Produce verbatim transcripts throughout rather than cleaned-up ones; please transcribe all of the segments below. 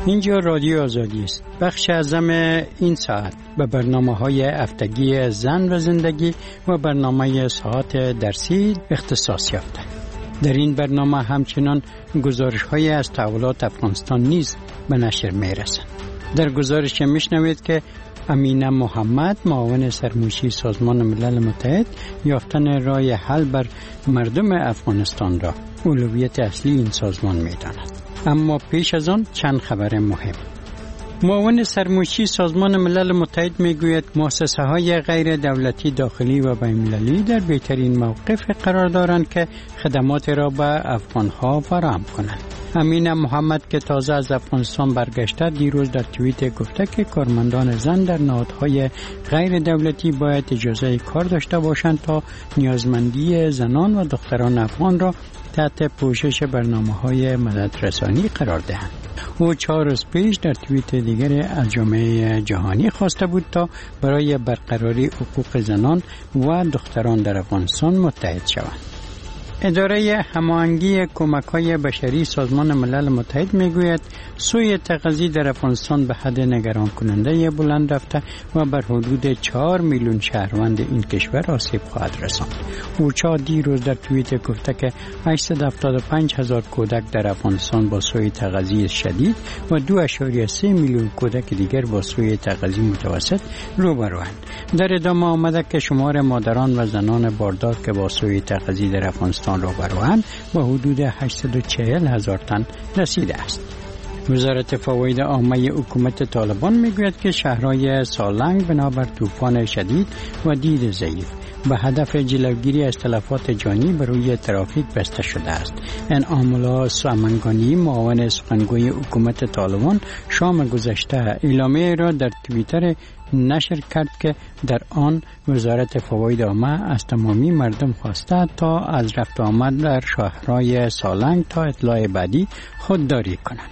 اینجا رادیو آزادی است. بخش اعظم این ساعت به برنامه‌های هفتگی زن و زندگی و برنامه ساعت درسی اختصاص یافته. در این برنامه همچنان گزارش‌های از تحولات افغانستان نیز به نشر می‌رسند. در گزارش میشنوید که امینه محمد معاون سرموشی سازمان ملل متحد یافتن راه حل بر مردم افغانستان را اولویت اصلی این سازمان می‌داند. اما پیش از آن چند خبر مهم. معاون سرموشی سازمان ملل متحد میگوید مؤسسه های غیر دولتی داخلی و بین‌المللی در بهترین موقف قرار دارند که خدمات را به افغان ها فراهم کنند. امینه محمد که تازه از افغانستان برگشته دیروز در توییت گفته که کارمندان زن در نهادهای غیر دولتی باید اجازه کار داشته باشند تا نیازمندی زنان و دختران افغان را تحت پوشش برنامه‌های مددرسانی قرار دهند. او چهار روز پیش در توییت دیگر از جامعه جهانی خواسته بود تا برای برقراری حقوق زنان و دختران در افغانستان متحد شوند. اداره هماهنگی کمک‌های بشری سازمان ملل متحد میگوید سوی تغذیه در افغانستان به حد نگران کننده بلند رفته و بر حدود چهار میلیون شهروند این کشور آسیب خواهد رساند. اوچا دیروز در توییت گفته که هشتصد و هفتاد و پنج هزار کودک در افغانستان با سوی تغذیه شدید و دو ممیز سه میلیون کودک دیگر با سوی تغذیه متوسط روبروند. در ادامه آمده که شمار مادران و زنان باردار که با سوی تغذیه در افغانستان روبروند با حدود هشتصد و چهل هزار تن رسیده است. وزارت فواید عامه حکومت طالبان میگوید که شهرهای سالنگ بنابر طوفان شدید و دید ضعیف به هدف جلوگیری از تلفات جانی بر روی ترافیک بسته شده است. انعام الله سامنگانی معاون سخنگوی حکومت طالبان شام گذشته اعلامیه را در توییتر نشر کرد که در آن وزارت فواید عامه از تمامی مردم خواسته تا از رفت آمد در شهرهای سالنگ تا اطلاع بعدی خودداری کنند.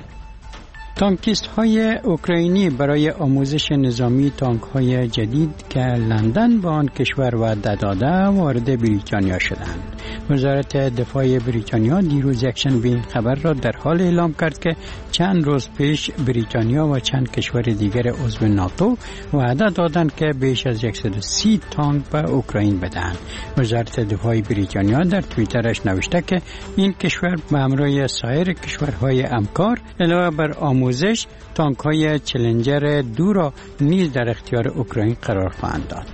تانکیست های اوکراینی برای آموزش نظامی تانک های جدید که لندن به آن کشور وعده داده وارد بریتانیا شدند. وزارت دفاع بریتانیا دیروز یکشنبه این خبر را در حال اعلام کرد که چند روز پیش بریتانیا و چند کشور دیگر عضو ناتو وعده دادند که بیش از صد و سی تانک به اوکراین بدهند. وزارت دفاع بریتانیا در توییترش نوشته که این کشور به همراه سایر کشورهای همکار علاوه بر آموزش تانک های چلنجر دو را نیز در اختیار اوکراین قرار خواهند داد.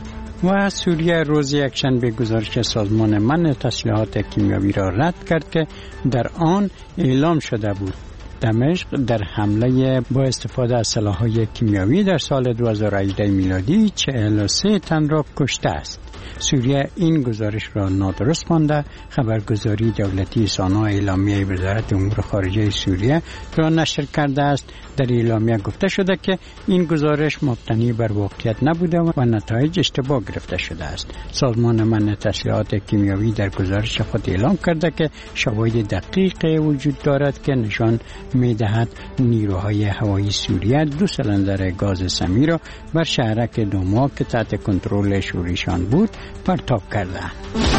و سوریه روز یکشنبه گزارش سازمان منع تسلیحات کیمیاوی را رد کرد که در آن اعلام شده بود دمشق در حمله با استفاده از سلاح‌های کیمیاوی در سال دو هزار و هجده میلادی چهل و سه تن را کشته است. سوریه این گزارش را نادرست خوانده. خبرگزاری دولتی سانا اعلامیه وزارت امور خارجه سوریه را نشر کرده است. در اعلامیه گفته شده که این گزارش مبتنی بر واقعیت نبوده و نتایج اشتباه گرفته شده است. سازمان منع تسلیحات کیمیاوی در گزارش خود اعلام کرده که شواهد دقیق وجود دارد که نشان می‌دهد نیروهای هوایی سوریه دو سیلندر گاز سمی را بر شهرک دوما که تحت کنترل شوریشان بود پرتاب کردند.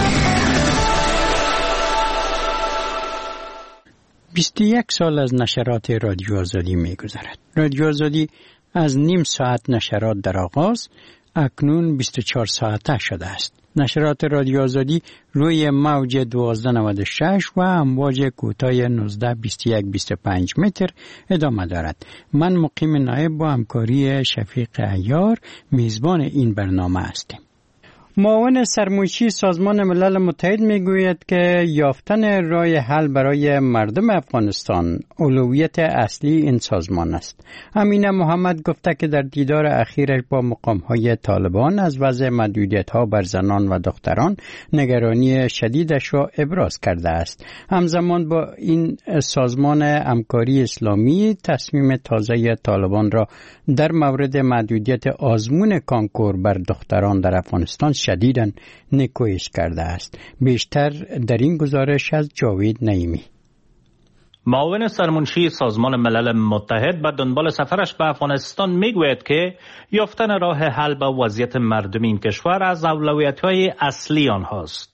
بیست و یک سال از نشرات رادیو آزادی می‌گذرد. رادیو آزادی از نیم ساعت نشرات در آغاز اکنون بیست و چهار ساعته شده است. نشرات رادیو آزادی روی موج دوازده نود و شش و امواج کوتاه نوزده بیست و یک بیست و پنج متر ادامه دارد. من مقیم نایب با همکاری شفیق عیار میزبان این برنامه هستیم. معاون سرموشی سازمان ملل متحد میگوید که یافتن راه حل برای مردم افغانستان اولویت اصلی این سازمان است. امینه محمد گفته که در دیدار اخیرش با مقام‌های طالبان از وضع محدودیت‌ها بر زنان و دختران نگرانی شدیدش را ابراز کرده است. همزمان با این سازمان همکاری اسلامی تصمیم تازه طالبان را در مورد محدودیت آزمون کانکور بر دختران در افغانستان شدیداً نکوهش کرده است. بیشتر در این گزارش از جاوید نعیمی. معاون سرمنشی سازمان ملل متحد به دنبال سفرش به افغانستان میگوید که یافتن راه حل به وضعیت مردم این کشور از اولویت‌های اصلی آنهاست.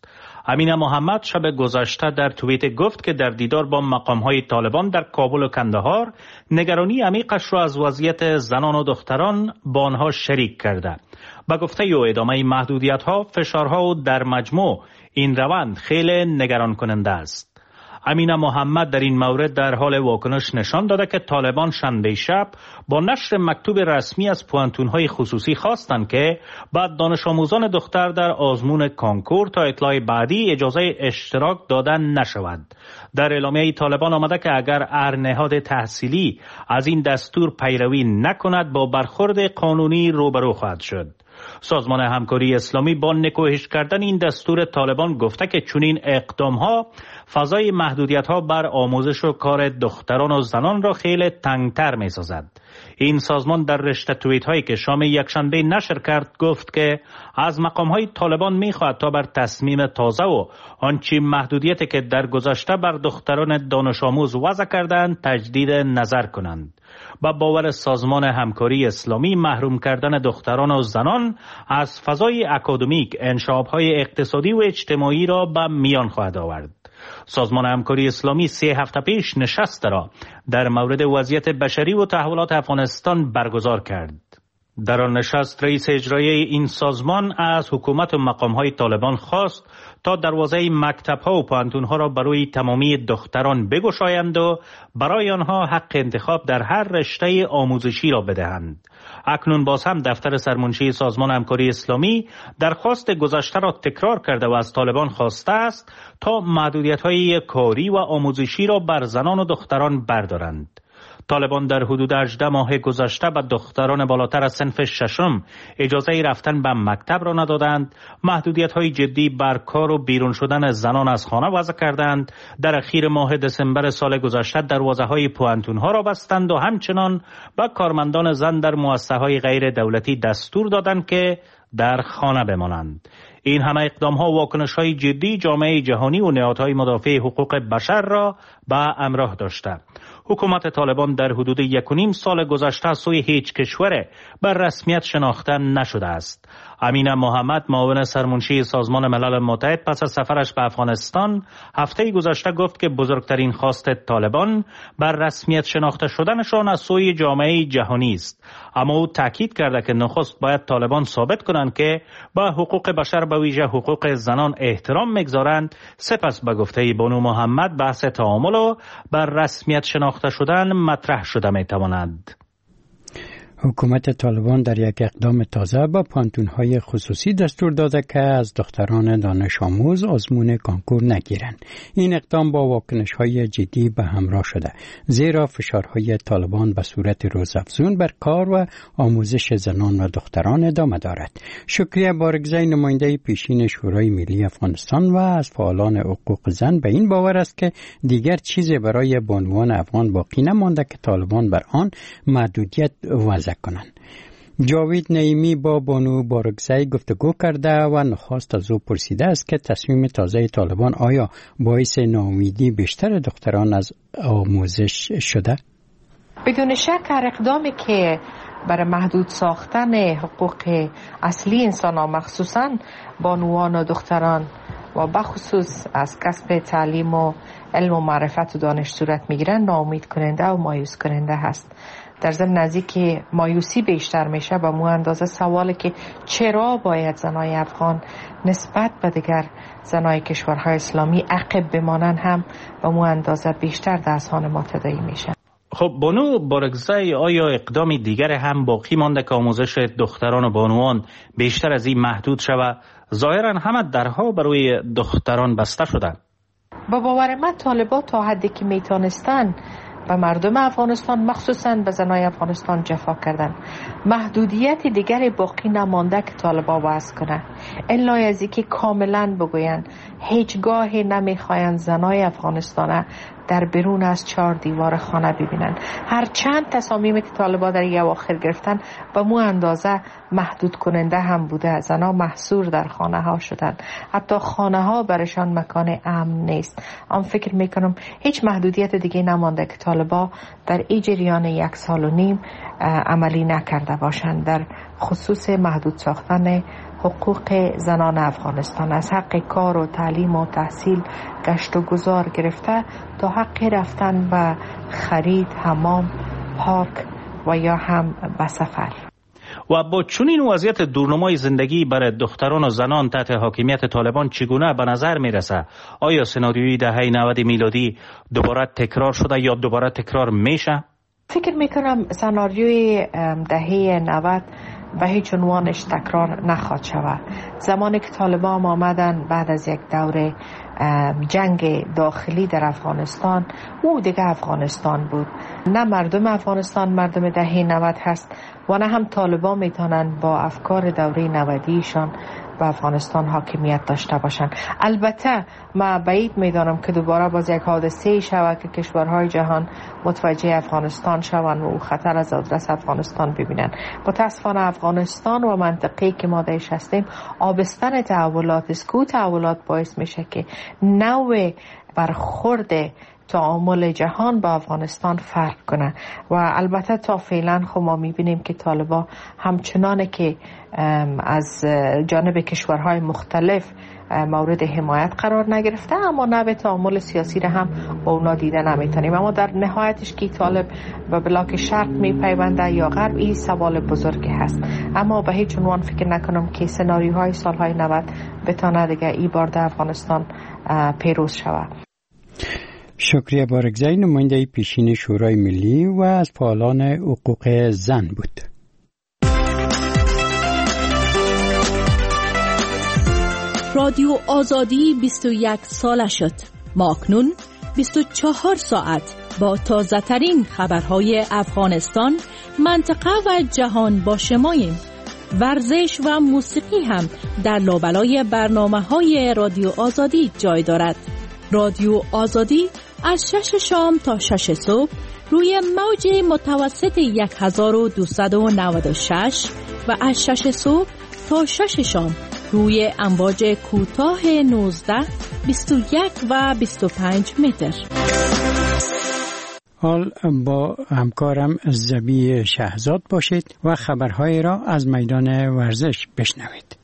امینه محمد شب گذشته در توییت گفت که در دیدار با مقام‌های طالبان در کابل و کندهار نگرانی عمیقش را از وضعیت زنان و دختران با آنها شریک کرده. با گفته او ادامه محدودیت‌ها، فشارها و در مجموع این روند خیلی نگران کننده است. امینه محمد در این مورد در حال واکنش نشان داده که طالبان شنبه شب با نشر مکتوب رسمی از پوانتون‌های خصوصی خواستند که بعد دانش آموزان دختر در آزمون کانکور تا اطلاع بعدی اجازه اشتراک دادن نشود. در اعلامیه طالبان آمده که اگر هر نهاد تحصیلی از این دستور پیروی نکند با برخورد قانونی روبرو خواهد شد. سازمان همکاری اسلامی با نکوهش کردن این دستور طالبان گفته که چنین اقدام‌ها فضای محدودیت‌ها بر آموزش و کار دختران و زنان را خیلی تنگتر می‌سازد. این سازمان در رشته توییت‌هایی که شام یکشنبه نشر کرد گفت که از مقام‌های طالبان می‌خواهد تا بر تصمیم تازه و آنچه محدودیتی که در گذشته بر دختران دانش آموز وضع کردند تجدید نظر کنند. با باور سازمان همکاری اسلامی محروم کردن دختران و زنان از فضای اکادمیک انشاب‌های اقتصادی و اجتماعی را به میان خواهد آورد. سازمان همکاری اسلامی سه هفته پیش نشست را در مورد وضعیت بشری و تحولات افغانستان برگزار کرد. در آن نشست رئیس اجرایی این سازمان از حکومت و مقام‌های طالبان خواست تا دروازه مکتب‌ها و پوهنتون‌ها را برای تمامی دختران بگشایند و برای آنها حق انتخاب در هر رشته آموزشی را بدهند. اکنون باز هم دفتر سرمنشی سازمان همکاری اسلامی درخواست گذشته را تکرار کرده و از طالبان خواسته است تا محدودیت‌های کاری و آموزشی را بر زنان و دختران بردارند. طالبان در حدود هجده ماه گذشته به دختران بالاتر از صنف ششم اجازه رفتن به مکتب را ندادند، محدودیت‌های جدی بر کار و بیرون شدن زنان از خانه وضع کردند، در اخیر ماه دسامبر سال گذشته دروازه‌های پوهنتون‌ها را بستند و همچنان به کارمندان زن در مؤسسه‌های غیر دولتی دستور دادند که در خانه بمانند. این همه اقدام‌ها و واکنش‌های جدی جامعه جهانی و نهادهای مدافع حقوق بشر را به همراه داشته. حکومت طالبان در حدود یک و نیم سال گذشته سوی هیچ کشور بر رسمیت شناخته نشده است. امینه محمد معاون سرمنشی سازمان ملل متحد پس از سفرش به افغانستان هفته گذشته گفت که بزرگترین خواست طالبان بر رسمیت شناخته شدنشان از سوی جامعه جهانی است. اما او تاکید کرده که نخست باید طالبان ثابت کنند که با حقوق بشر به ویژه حقوق زنان احترام می‌گذارند. سپس به گفته بانو محمد بحث تعامل و بر رسمیت شناخته شدن مطرح شده می‌تواند. حکومت طالبان در یک اقدام تازه با پانتون‌های خصوصی دستور داده که از دختران دانش آموز آزمون کانکور نگیرند. این اقدام با واکنش‌های جدی به همراه شده، زیرا فشارهای طالبان به صورت روزافزون بر کار و آموزش زنان و دختران ادامه دارد. شکریه بارگزای نماینده پیشین شورای ملی افغانستان و از فعالان حقوق زن به این باور است که دیگر چیزی برای بانوان افغان باقی نمانده که طالبان بر آن محدودیت وضع کنند. جاوید نعیمی با بانو بارگزای گفتگو کرده و نخواست از او پرسیده است که تصمیم تازه طالبان آیا باعث ناامیدی بیشتر دختران از آموزش شده؟ بدون شک هر اقدامی که برای محدود ساختن حقوق اصلی انسان ها مخصوصاً بانوان و دختران و بخصوص از کسب تعلیم و علم و معرفت و دانش صورت میگیرن ناامید کننده و مایوس کننده هست. در ضمن از اینکه مایوسی بیشتر میشه به مو اندازه سوالی که چرا باید زنای افغان نسبت به دیگر زنای کشورهای اسلامی عقب بمانن هم به مو اندازه بیشتر در اذهان ما تداعی میشه. خب بانو بارگزای، آیا اقدام دیگر هم باقی مانده که آموزش دختران و بانوان بیشتر از این محدود شود؟ ظاهرا همه درها برای دختران بسته شدند. با باور من طالبان تا حدی که میتونستن به مردم افغانستان مخصوصاً به زنای افغانستان جفا کردن. محدودیت دیگری باقی نمانده که طالبان وضع کنه. الا از اینکه کاملا بگوین هیچگاهی نمیخواین زنای افغانستان در بیرون از چهار دیوار خانه ببینن. هر چند تصامیمی که طالبان در یک اواخر گرفتن به مو اندازه محدود کننده هم بوده. زنها محصور در خانه ها شدن. حتی خانه ها برشان مکان امن نیست. آن فکر میکنم هیچ محدودیت دیگه نمانده که طالبا در این جریان یک سال و نیم عملی نکرده باشند در خصوص محدود ساختن حقوق زنان افغانستان، از حق کار و تعلیم و تحصیل، گشت و گذار گرفته تا حق رفتن و خرید، حمام، پارک و یا هم به سفر. و با چنین وضعیت دورنمای زندگی برای دختران و زنان تحت حاکمیت طالبان چگونه به نظر میرسه؟ آیا سناریوی دهه نود میلادی دوباره تکرار شده یا دوباره تکرار میشه؟ فکر میکنم سناریوی دهه نود به هیچ عنوانش تکرار نخواهد شود. زمانی که طالبان آمدن بعد از یک دوره جنگ داخلی در افغانستان، او دیگه افغانستان بود. نه مردم افغانستان مردم دهه نود هست و نه هم طالبان میتونن با افکار دوره نودیشان به افغانستان حاکمیت داشته باشند. البته من بعید میدانم که دوباره باز یک حادثه شود که کشورهای جهان متوجه افغانستان شوند و خطر از آدرس افغانستان ببینند. متاسفانه افغانستان و منطقه‌ای که ما درش هستیم آبستن تحولات است که تحولات باعث میشه که نوع برخورد تعامل جهان با افغانستان فرق کنه و البته تا فعلا خب ما میبینیم که طالبان همچنانه که از جانب کشورهای مختلف مورد حمایت قرار نگرفته، اما نوع تعامل سیاسی را هم با اونا دیده نمیتونیم. اما در نهایتش که طالب به بلاک شرق میپیونده یا غرب، این سوال بزرگی هست. اما به هیچ عنوان فکر نکنم که سناریوهای سالهای نود بتونه دیگه ای بار در افغانستان پیروز شود. شکریه بارگزای، نماینده پیشین شورای ملی و از فعالان حقوق زن بود. رادیو آزادی بیست و یک ساله شد. ما اکنون بیست و چهار ساعت با تازه ترین خبرهای افغانستان، منطقه و جهان با شماییم. ورزش و موسیقی هم در لابلای برنامه های رادیو آزادی جای دارد. رادیو آزادی از شش شام تا شش صبح روی موج متوسط هزار و دویست و نود و شش و از شش صبح تا شش شام روی امواج کوتاه نوزده، بیست و یک و بیست و پنج متر. حال با همکارم زبی شهزاد باشید و خبرهای را از میدان ورزش بشنوید.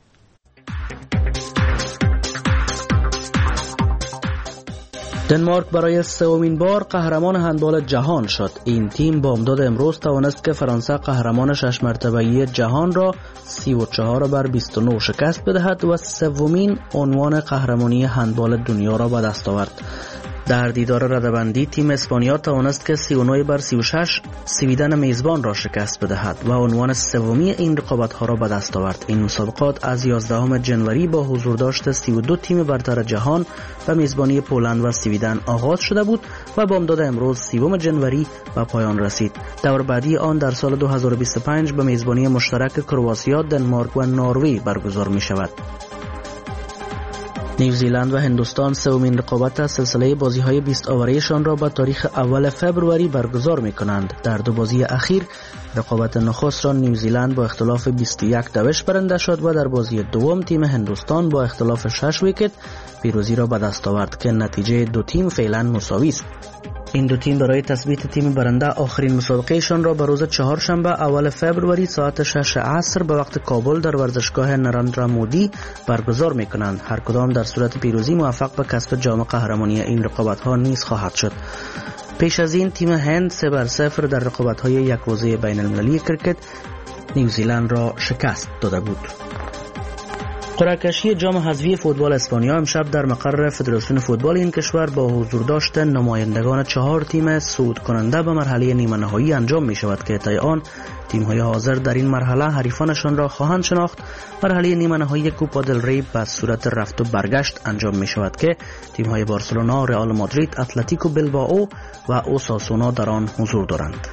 دنمارک برای سومین بار قهرمان هندبال جهان شد. این تیم با امداد امروز توانست که فرانسه قهرمان شش مرتبه‌ای جهان را سی و چهار بر بیست و نه شکست بدهد و سومین عنوان قهرمانی هندبال دنیا را به دست آورد. در دیدار رده‌بندی تیم اسپانیا توانست که سی و نه بر سی و شش سویدن میزبان را شکست بدهد و عنوان سومی این رقابت‌ها را به دست آورد. این مسابقات از یازدهم ژانویه با حضور داشت سی و دو تیم برتر جهان و میزبانی پولند و سویدن آغاز شده بود و با امداد امروز سوم ژانویه به پایان رسید. دور بعدی آن در سال دو هزار و بیست و پنج به میزبانی مشترک کرواتیا، دنمارک و نروژ برگزار می شود. نیوزیلند و هندوستان سومین رقابت از سلسله بازی‌های بیست اووره‌شان را به تاریخ اول فوریه برگزار می‌کنند. در دو بازی اخیر رقابت نخست را نیوزیلند با اختلاف بیست و یک دوش برنده شد و در بازی دوم تیم هندوستان با اختلاف شش ویکت پیروزی را به دست آورد که نتیجه دو تیم فعلا مساوی است. این دو تیم برای تثبیت تیم برنده آخرین مسابقهشان را به روز چهارشنبه اول فوریه ساعت شش عصر به وقت کابل در ورزشگاه نراندرا مودی برگزار می‌کنند. هر کدام در صورت پیروزی موفق به کسب جام قهرمانی این رقابت‌ها نیز خواهد شد. پیش از این تیم هند سه بر صفر در رقابت‌های یک روزه بین‌المللی کرکت نیوزیلند را شکست داده بود. قرعه کشی جام حذفی فوتبال اسپانیا امشب در مقر فدراسیون فوتبال این کشور با حضور داشتن نمایندگان چهار تیم صعود کننده به مرحله نیمه نهایی انجام می شود که طی آن تیم‌های حاضر در این مرحله حریفانشان را خواهند شناخت. مرحله نیمه نهایی کوپا دل ری به صورت رفت و برگشت انجام می شود که تیم‌های بارسلونا، رئال مادرید، اتلتیکو بیلبائو و اوساسونا در آن حضور دارند.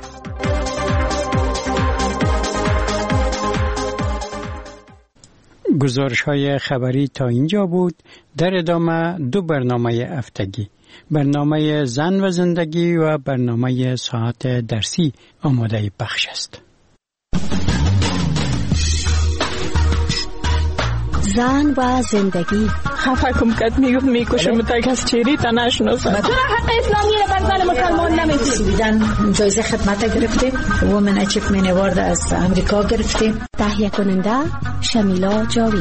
گزارش های خبری تا اینجا بود. در ادامه دو برنامه هفتگی، برنامه زن و زندگی و برنامه ساعت درسی آماده پخش است. زن و زندگی خفه کم کد میگفت میکشم تا کس چیری تا نشناسم. تو حق اسلامی بر زن مسلمان نمیتونی. سویدن جایزه خدمت گرفته، وومن اچیومنت اوارد از امریکا گرفته. تهیه کننده شمیلا جاوید.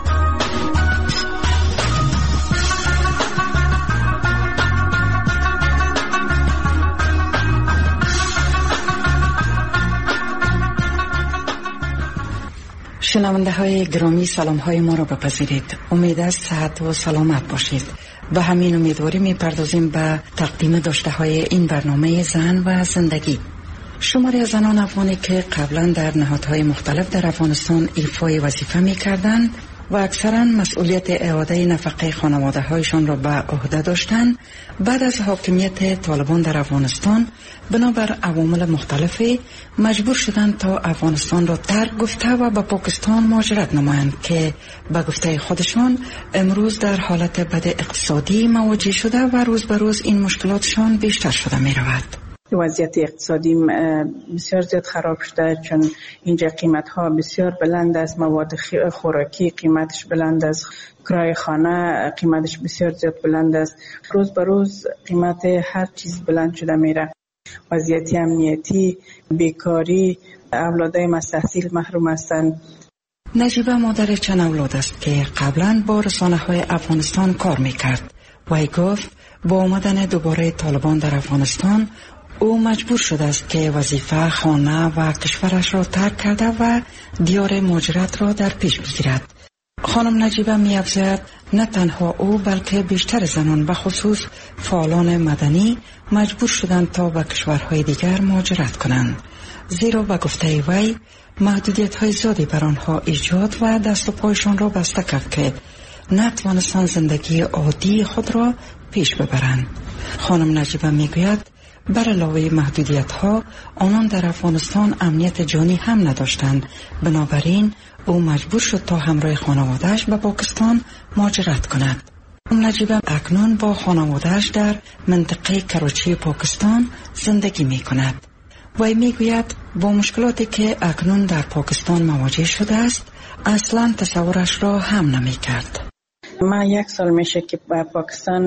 شنونده های گرامی سلام های ما را بپذیرید. امید است صحت و سلامت باشید. به همین امیدواری می پردازیم به تقدیم داشته های این برنامه زن و زندگی. شماری از زنان افغانی که قبلا در نهادهای مختلف در افغانستان ایفای وظیفه می کردند و اکثرا مسئولیت اعاده نفقه خانواده هایشان را به عهده داشتند، بعد از حاکمیت طالبان در افغانستان بنابر عوامل مختلفی مجبور شدند تا افغانستان را ترک گفته و به پاکستان مهاجرت نمایند که به گفته خودشان امروز در حالت بد اقتصادی مواجه شده و روز به روز این مشکلاتشان بیشتر شده می رود. وضعیت اقتصادی بسیار زیاد خراب شده، چون اینجا قیمت ها بسیار بلند است، مواد خوراکی قیمتش بلند است، کرایه خانه قیمتش بسیار زیاد بلند است. روز به روز قیمت هر چیز بلند شده میره. وضعیت امنیتی، بیکاری، اولادای مستحصیل محروم هستند. نجیبه مادر چند اولاد است که قبلا با رسانه های افغانستان کار میکرد. وی گفت با آمدن دوباره طالبان در افغانستان او مجبور شده است که وظیفه، خانه و کشورش را ترک کرده و دیار مهاجرت را در پیش بگیرد. خانم نجیبه می افزاید نه تنها او بلکه بیشتر زنان به خصوص فعالان مدنی مجبور شدند تا به کشورهای دیگر مهاجرت کنند، زیرا به گفته وی محدودیت های زیادی بر آنها ایجاد و دست و پایشان را بسته کرد که نتوانستند زندگی عادی خود را پیش ببرند. خانم نجیبه می گوید بر علاوه محدودیت ها آنان در افغانستان امنیت جانی هم نداشتند، بنابراین او مجبور شد تا همراه خانواده‌اش به پاکستان مهاجرت کند. نجیبه اکنون با خانواده‌اش در منطقه کراچی پاکستان زندگی می کند. وی می گوید با مشکلاتی که اکنون در پاکستان مواجه شده است اصلا تصورش را هم نمی کرد. ما یک سال میشه که به پاکستان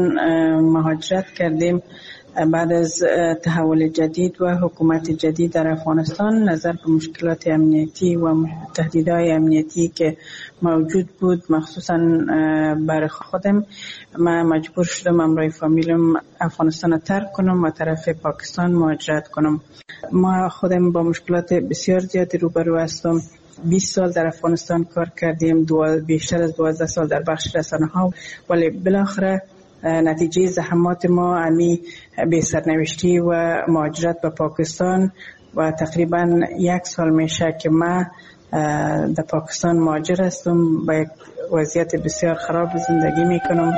مهاجرت کردیم بعد از تحول جدید و حکومت جدید در افغانستان. نظر به مشکلات امنیتی و تهدیدهای امنیتی که موجود بود، مخصوصا برای خودم، من مجبور شدم امروی فامیلم افغانستان ترک کنم و طرف پاکستان مهاجرت کنم. ما خودم با مشکلات بسیار زیادی روبرو هستم. بیست سال در افغانستان کار کردیم، بیشتر از دوازده سال در بخش رسانه ها، ولی بالاخره نتیجه زحمات ما امی به سرنوشتی و مهاجرت به پاکستان و تقریبا یک سال میشه که ما در پاکستان مهاجر هستم. با یک وضعیت بسیار خراب زندگی میکنم.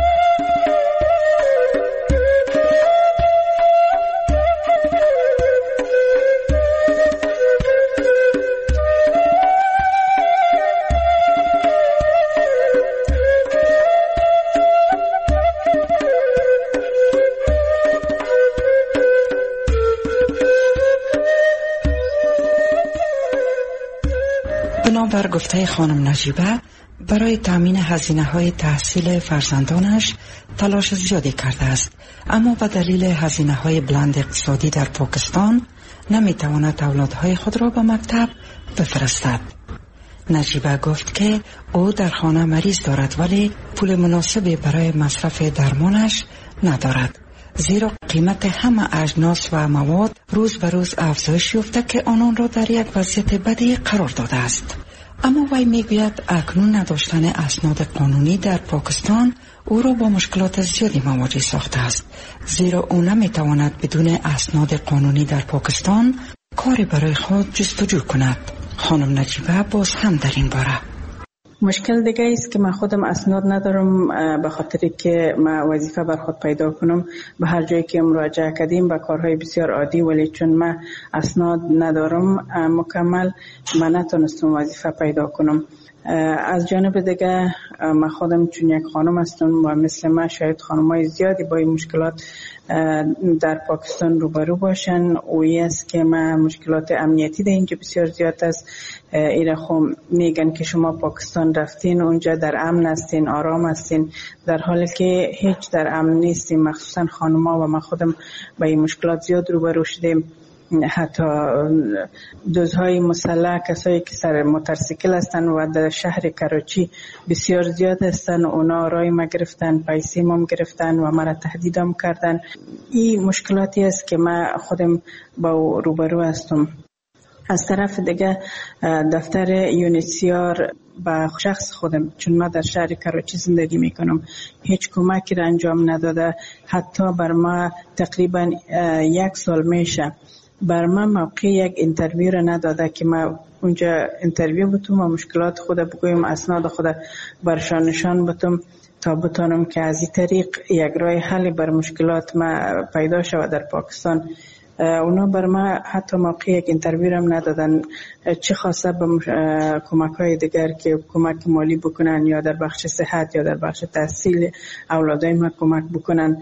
بر گفته خانم نجیبه برای تامین هزینه های تحصیل فرزندانش تلاش زیادی کرده است، اما به دلیل هزینه های بلند اقتصادی در پاکستان نمیتواند اولادهای خود را به مکتب بفرستد. نجیبه گفت که او در خانه مریض دارد ولی پول مناسبی برای مصرف درمانش ندارد، زیرا قیمت همه اجناس و مواد روز به روز افزایش یافته که آنان را در یک وضعیت بدی قرار داده است. اما وی میگوید اکنون نداشتن اسناد قانونی در پاکستان او را با مشکلات زیادی مواجه ساخته است، زیرا او نمیتواند بدون اسناد قانونی در پاکستان کاری برای خود جستجو کند. خانم نجیبه باز هم در این باره مشکل دیگه است که من خودم اسناد ندارم، به خاطری که من وظیفه بر خود پیدا کنم به هر جایی که مراجعه کردیم به کارهای بسیار عادی، ولی چون من اسناد ندارم مکمل من نتونستم وظیفه پیدا کنم. از جانب دیگه من خودم چون یک خانم هستم و مثل من شاید خانمای زیادی با این مشکلات در پاکستان روبرو باشن. اویی است که من مشکلات امنیتی در اینجا بسیار زیاد است. ایره خب میگن که شما پاکستان رفتین اونجا در امن هستین، آرام هستین، در حالی که هیچ در امن نیستیم. مخصوصا خانم‌ها و من خودم با این مشکلات زیاد روبرو شدیم. حتی دزدهای مسلح، کسایی که سر موتورسیکل هستن و در شهر کراچی بسیار زیاد هستن، اونا رای ما گرفتن، پیسه ما گرفتن و مرا تهدیدم کردن. این مشکلاتی است که من خودم با روبرو هستم. از طرف دیگه دفتر یونیسیار با شخص خودم، چون من در شهر کراچی زندگی میکنم، هیچ کمکی را انجام نداده. حتی بر ما تقریبا یک سال میشه بر من موقع یک اینترویو را نداده که ما اونجا اینترویو بتوم و مشکلات خود بگویم، اسناد خود برشان نشان بتوم تا بتونم که از این طریق یک راه حل بر مشکلات ما پیدا شود در پاکستان. اونا بر ما حتی موقع یک اینترویو هم ندادن، چه خاصه به کمک های دیگر که کمک مالی بکنن یا در بخش صحت یا در بخش تحصیل اولادای ما کمک بکنن.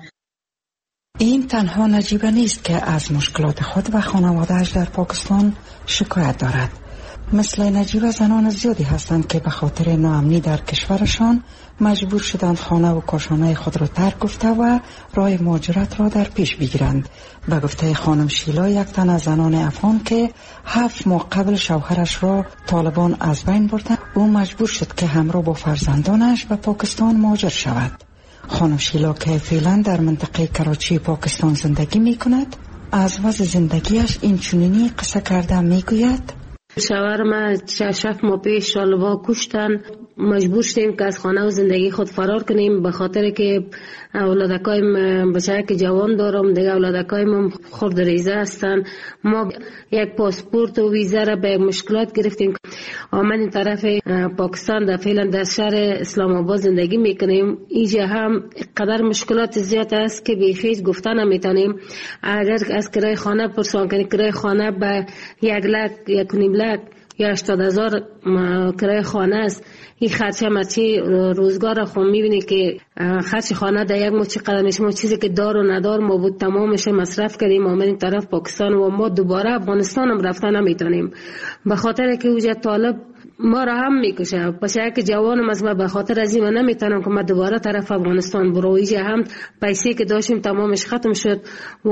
این تنها نجیبه نیست که از مشکلات خود و خانواده‌اش در پاکستان شکایت دارد. مثل نجیبه زنان زیادی هستند که به خاطر ناامنی در کشورشان مجبور شدند خانه و کاشانه خود را ترک گفته و راه مهاجرت را در پیش بگیرند. به گفته خانم شیلا، یک تن از زنان افغان که هفت ماه قبل شوهرش را طالبان از بین بردند، او مجبور شد که همراه با فرزندانش به پاکستان مهاجر شود. خانم شیلا که فعلا در منطقه کراچی پاکستان زندگی می کند، از وضع زندگیش این چنینی قصه کرده می گوید: شوهر ما شش ماه پیش شالوا کشتن، مجبور شدیم که از خانه و زندگی خود فرار کنیم به خاطر که اولادکایم بچه که جوان دارم، دیگه اولادکایم خرد ریزه هستن. ما یک پاسپورت و ویزا را به مشکلات گرفتیم. آمد این طرف پاکستان در فعلا در شهر اسلام آباد زندگی میکنیم. اینجا هم قدر مشکلات زیاد است که بیخیز گفته نمیتونیم. اگر از کرای خانه پرسان کنی، کرای خانه به یک لک یک نیم لک یا هشتاد هزار کرای خانه است. این خرچه مرچی روزگار خود میبینی که خرچ خانه در یک ماه چقدر میشه. ما چیزی که دار و ندار ما بود تمامش مصرف کردیم. آمد این طرف پاکستان و ما دوباره افغانستان هم رفتن نمیتونیم به خاطر که اوجه طالب ما را هم میکشه. پس یک جوانم از ما به خاطر از این نمیتونم که ما دوباره طرف افغانستان برو. اینجا هم پیسه که داشتیم تمامش ختم شد و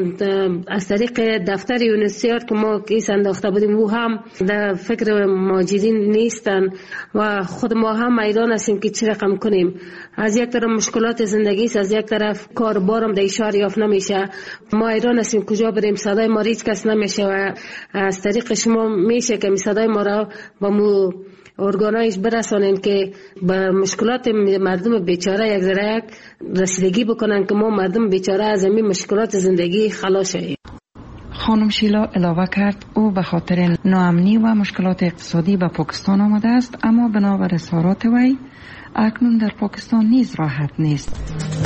از طریق دفتر یونیسیار که ما کیس انداخته بودیم او هم در فکر مهاجرین نیستن و خود ما هم حیران هستیم که چی رقم کنیم. از یک طرف مشکلات زندگی است، از یک طرف کاربارم در اشار یافت نمیشه. ما حیران هستیم کجا بریم. صدای ما هیچ کس نمیشه و از طریق شما میشه که صدای ما را با مو ارگانایش برسانین که به مشکلات مردم بیچاره یک ذره یک رسیدگی بکنن که ما مردم بیچاره از این مشکلات زندگی خلاص شیم. خانم شیلا علاوه کرد او به خاطر ناامنی و مشکلات اقتصادی به پاکستان آمده است، اما بنابر اظهارات وی اکنون در پاکستان نیز راحت نیست.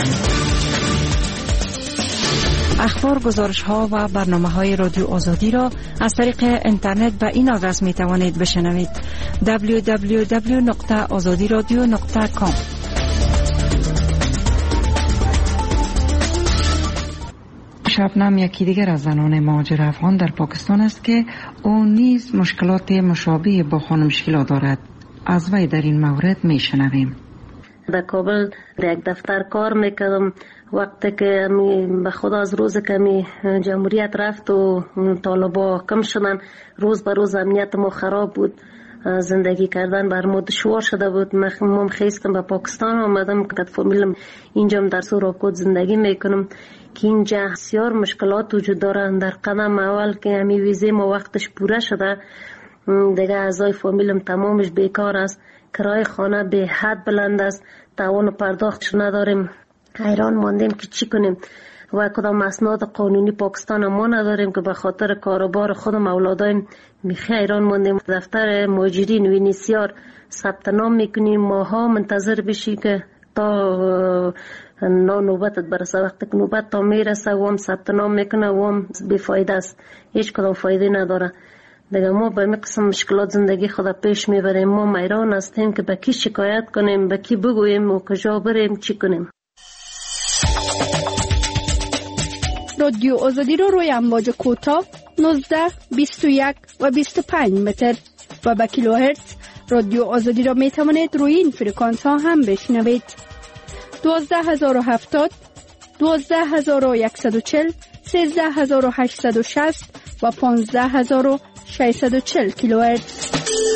اخبار، گزارش ها و برنامه های رادیو آزادی را از طریق اینترنت به این آدرس می توانید بشنوید: دبلیو دبلیو دبلیو دات آزادی رادیو دات کام. شبنم یکی دیگر از زنان مهاجر افغان در پاکستان است که او نیز مشکلات مشابه با خانم شیلا دارد. از وی در این مورد می شنویم. در کابل در یک دفتر کار میکردم. وقتی که به خدا از روز که می جمهوریت رفت و طالبا کم شدن، روز به روز امنیت ما خراب بود. زندگی کردن بر ما دشوار شده بود. من خیستم به پاکستان آمدم که فامیلم اینجا در سوراکوت زندگی میکنم که اینجا بسیار مشکلات وجود دارن. در قدم اول که همی ویزه ما وقتش پوره شده، دیگه اعضای فامیلم تمامش بیکار است. کرای خانه به حد بلند است، توان پرداختش نداریم. حیران ماندیم که چی کنیم و کدام اسناد قانونی پاکستان ما نداریم که به خاطر کاروبار خودم اولادایم میخی حیران ماندیم. دفتر مهاجرین وینیسیار ثبت نام میکنیم، ماها منتظر بشی که تا نوبتت برسه. وقتی که نوبت تا میرسه و هم ثبت نام میکنه و هم بیفایده است، هیچ کدام فایده نداره. دیگه ما به می قسم مشکلات زندگی خود پیش میبریم. ما میران هستیم که به کی شکایت کنیم، به کی بگوییم و کجا بریم، چی کنیم. رادیو آزادی رو روی امواج کوتاه نوزده، بیست و یک و بیست و پنج متر و به کیلوهرتز رادیو آزادی را می توانید روی این فرکانس ها هم بشنوید. دوازده هزار و هفتاد، دوازده هزار و صد و چهل، سیزده هزار و هشتصد و شصت و پانزده هزار و ششصد و چهل کیلوهرتز.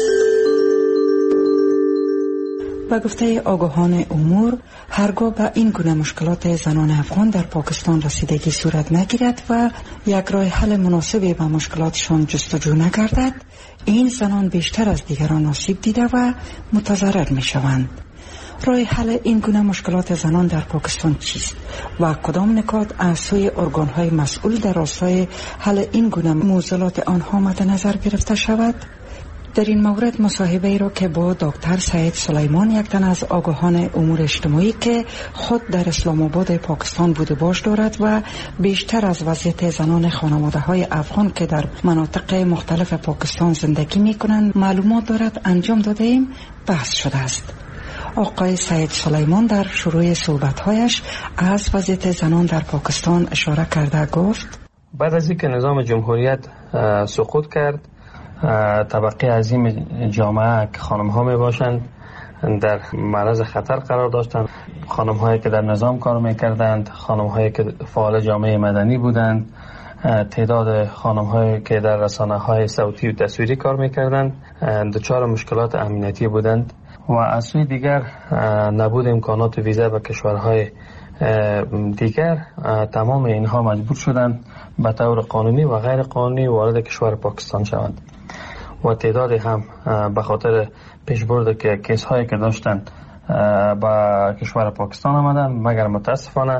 به گفته آگاهان امور، هرگاه به این گونه مشکلات زنان افغان در پاکستان رسیدگی صورت نگیرد و یک راه حل مناسبی به مشکلاتشان جستجو نگردد، این زنان بیشتر از دیگران آسیب دیده و متضرر می شوند. راه حل این گونه مشکلات زنان در پاکستان چیست و کدام نکات از سوی ارگان‌های مسئول در راستای حل این گونه معضلات آنها مد نظر گرفته شود؟ در این مورد مصاحبه ای را که با دکتر سعید سلیمان، یک تن از آگاهان امور اجتماعی که خود در اسلام آباد پاکستان بوده باش دارد و بیشتر از وضعیت زنان خانواده های افغان که در مناطق مختلف پاکستان زندگی می کنند معلومات دارد، انجام داده ایم بحث شده است. آقای سعید سلیمان در شروع صحبت‌هایش از وضعیت زنان در پاکستان اشاره کرده گفت: بعد از اینکه نظام جمهوریت سقوط کرد، طبقه عظیم جامعه که خانم ها می باشند در معرض خطر قرار داشتند. خانم هایی که در نظام کار می کردند، خانم هایی که فعال جامعه مدنی بودند، تعداد خانم هایی که در رسانه های صوتی و تصویری کار می کردند دچار مشکلات امنیتی بودند و از سوی دیگر نبود امکانات ویزا به کشورهای دیگر، تمام اینها مجبور شدند به طور قانونی و غیر قانونی وارد کشور پاکستان شوند و تعداد هم به خاطر پیشبرد که کیس هایی که داشتند به کشور پاکستان آمدند، مگر متاسفانه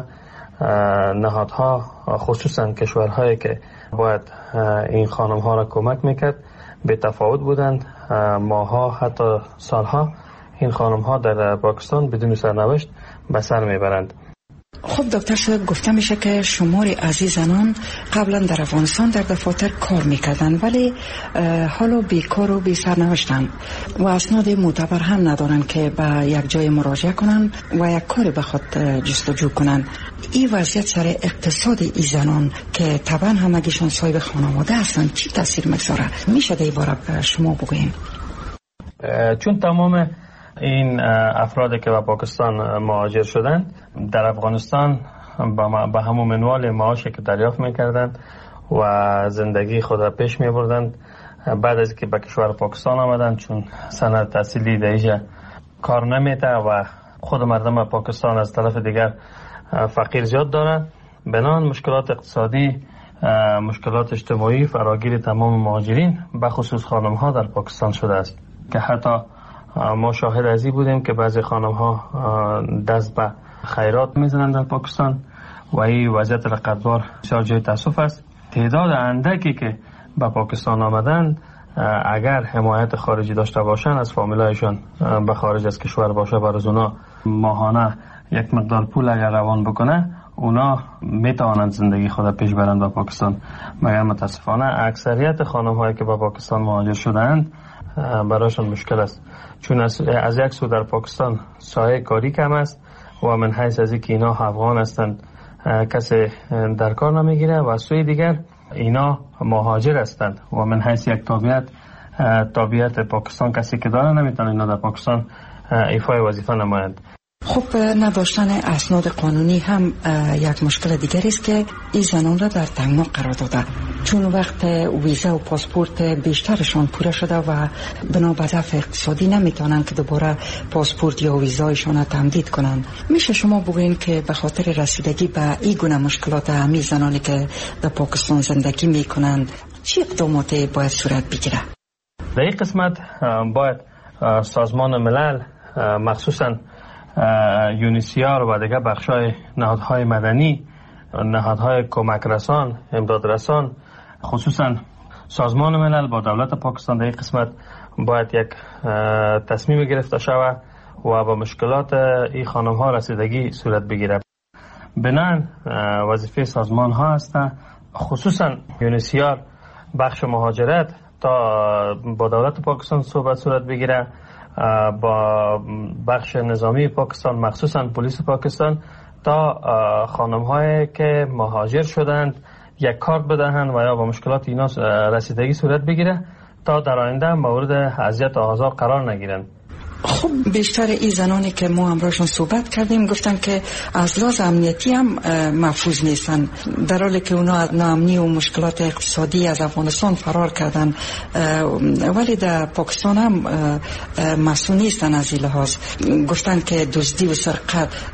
نهادها خصوصا کشورهایی که باید این خانم ها را کمک میکرد به تفاوت بودند. ماها حتی سالها این خانم ها در پاکستان بدون سرنوشت به سر میبرند. خب دکتر صاحب، گفته میشه که شماری از این زنان قبلا در افغانستان در دفاتر کار میکردن ولی حالا بیکار و بی سرنوشتن و اسناد معتبر هم ندارن که به یک جای مراجعه کنن و یک کاری به خود جستجو کنن. این وضعیت سر اقتصاد این زنان که طبعا همگیشان صاحب خانواده هستن چی تاثیر میگذاره؟ میشه در این باره شما بگوین؟ چون تمام این افرادی که به پاکستان مهاجر شدند در افغانستان به همون منوال معاشی که دریافت میکردند و زندگی خود را پیش میبردند، بعد از که به کشور پاکستان آمدند، چون سند تحصیلی در اینجا کار نمیده و خود مردم پاکستان از طرف دیگر فقیر زیاد دارند، بنان مشکلات اقتصادی، مشکلات اجتماعی فراگیر تمام مهاجرین به خصوص خانم ها در پاکستان شده است که حتی ما شاهد ازی بودیم که بعضی خانم ها دست به خیرات میزنند در پاکستان و این وضعیت رقتبار بسیار جای تاسف است. تعداد اندکی که به پاکستان آمدند اگر حمایت خارجی داشته باشند، از فامیلایشان به خارج از کشور باشه، برای اونا ماهانه یک مقدار پول اگر روان بکنه، اونا میتوانند زندگی خود پیش برند در پاکستان. مگر متاسفانه اکثریت خانم هایی که به پاکستان مهاجر شدند برایشان مشکل است، چون از, از یک سو در پاکستان سایه کاری کم است و من حیث از اینکه اینا افغان هستند کسی در کار نمیگیره و از سوی دیگر اینا مهاجر هستند و من حیث یک تابعیت تابعیت پاکستان کسی که داره نمیتونه اینا در پاکستان ایفای وظیفه نمایند. خب نداشتن اسناد قانونی هم یک مشکل دیگری است که این زنان را در تنگنا قرار داده، چون وقت ویزا و پاسپورت بیشترشان پوره شده و بنا به ضعف اقتصادی نمیتونن که دوباره پاسپورت یا ویزایشان را تمدید کنن. میشه شما بگوین که به خاطر رسیدگی به این گونه مشکلات همین زنانی که در پاکستان زندگی میکنند چه اقداماتی باید صورت بگیره؟ در این قسمت باید سازمان ملل مخصوصا یونیسیار و دیگر بخشای نهادهای مدنی، نهادهای کمک رسان، امداد رسان، خصوصا سازمان ملل با دولت پاکستان در این قسمت باید یک تصمیم گرفته شود و با مشکلات این خانم ها رسیدگی صورت بگیره. بنان وظیفه سازمان ها است، خصوصا یونیسیار بخش مهاجرت تا با دولت پاکستان صحبت صورت بگیره، با بخش نظامی پاکستان مخصوصا پلیس پاکستان، تا خانم هایی که مهاجر شدند یک کارت بدهند و یا با مشکلات اینا رسیدگی صورت بگیره تا در آینده مورد اذیت و آزار قرار نگیرند. خب بیشتر این زنانی که ما همراهشون صحبت کردیم گفتن که از لحاظ امنیتی هم محفوظ نیستن، در حالی که اونا از ناامنی و مشکلات اقتصادی از افغانستان فرار کردن، ولی در پاکستان هم مسئول نیستن از این لحاظ. گفتن که دزدی و سرقت